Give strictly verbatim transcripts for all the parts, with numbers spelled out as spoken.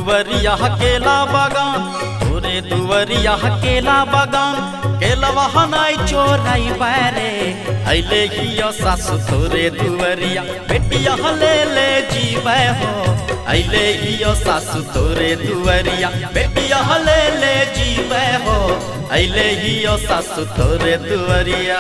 दुवरिया केला बागान तोरे दुवरिया केला बागान केलवा नाई चोराई बारे अले हियो सासु तोरे दुवरिया बेटिया ले ले जीवे हो अले हियो सासु तोरे दुवरिया बेटिया ले ले जीवे हो अले हियो सासु तोरे दुवरिया।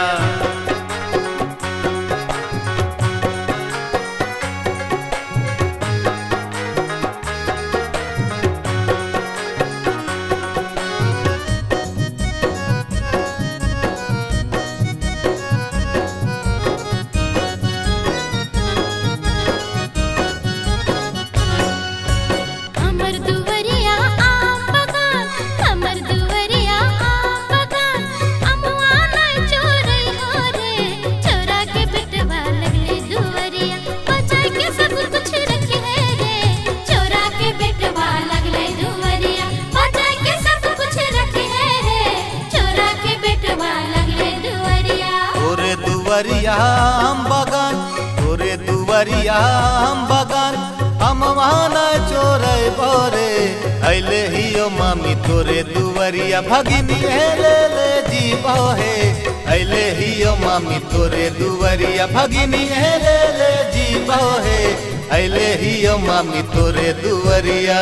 दुवरिया हम बगान तोरे दुवरिया हम बगान अमवाना चोरे बोरे अले हियो मामी तोरे दुवरिया भगिनी ले ले जीवो है अले हियो मामी तोरे दुवरिया भगिनी ले ले जीवो है अले हियो मामी तोरे दुवरिया।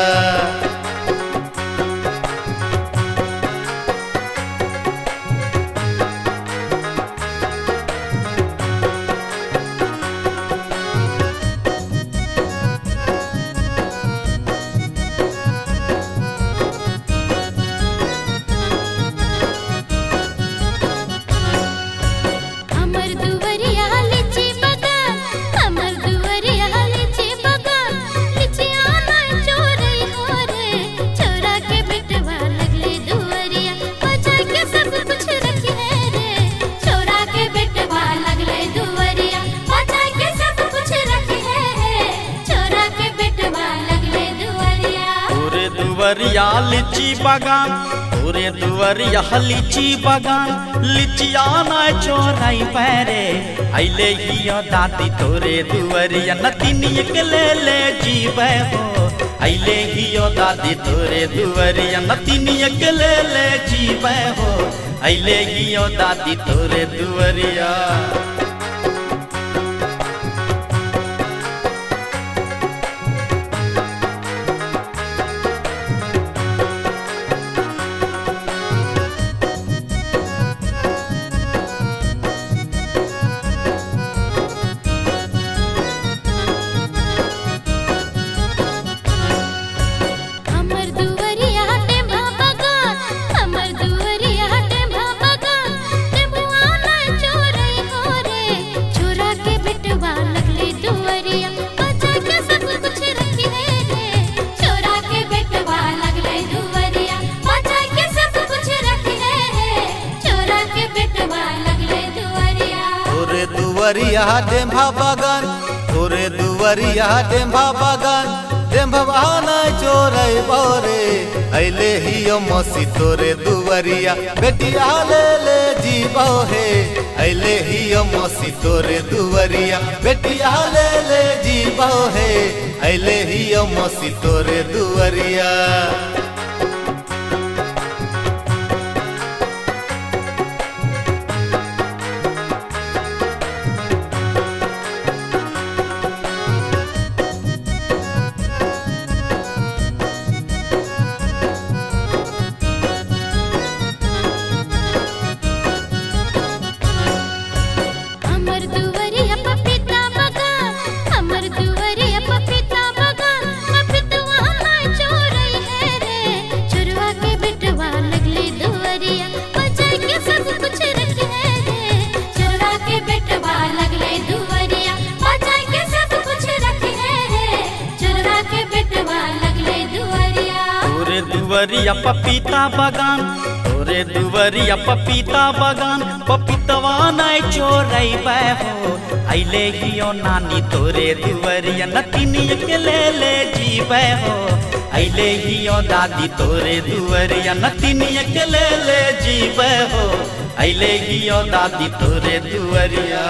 दुवरिया लीची बागान तोरे दुवरिया लीची बागान लीचिया ना चोराई पैरे अले हियो दादी तोरे दुवरिया नतिनिया के ले ले जीवे हो अले हियो दादी तोरे दुवरिया नतिनिया के ले ले जीवे हो अले हियो दादी तोरे दुवरिया। दुवरिया डेम्भा बागान तोरे दुवरिया डेम्भा बागान डेम्भा ना चोरे बोरे अले हियो मौसी तोरे दुवरिया बेटिया ले ले जीवो है अले हियो मौसी तोरे दुवरिया बेटिया ले ले जीवो है अले हियो मौसी तोरे दुवरिया। दुवरिया पपीता बागान तोरे दुवरिया पपीता बागान पपीतवा नाई चोराई हो अले हियो नानी तोरे दुवरिया नतिनिया के ले ले जीवे हो अले हियो दादी तोरे दुवरिया नतिनिया के ले ले जीवे हो अले हियो दादी तोरे दुवरिया।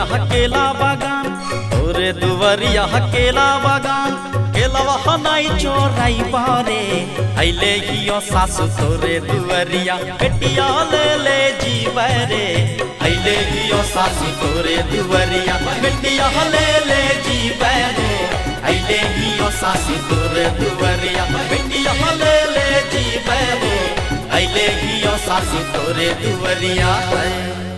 दुवरिया केला बागान तोरे दुवरिया केला बागान केलवा नाई चोराई बारे अइले हियो सासु तोरे दुवरिया बेटिया ले ले जीवे रे अइले हियो सासु तोरे दुवरिया बेटिया ले ले जीवे रे अइले हियो सासु तोरे दुवरिया बेटिया ले ले जीवे रे अइले हियो सासु तोरे दुवरिया।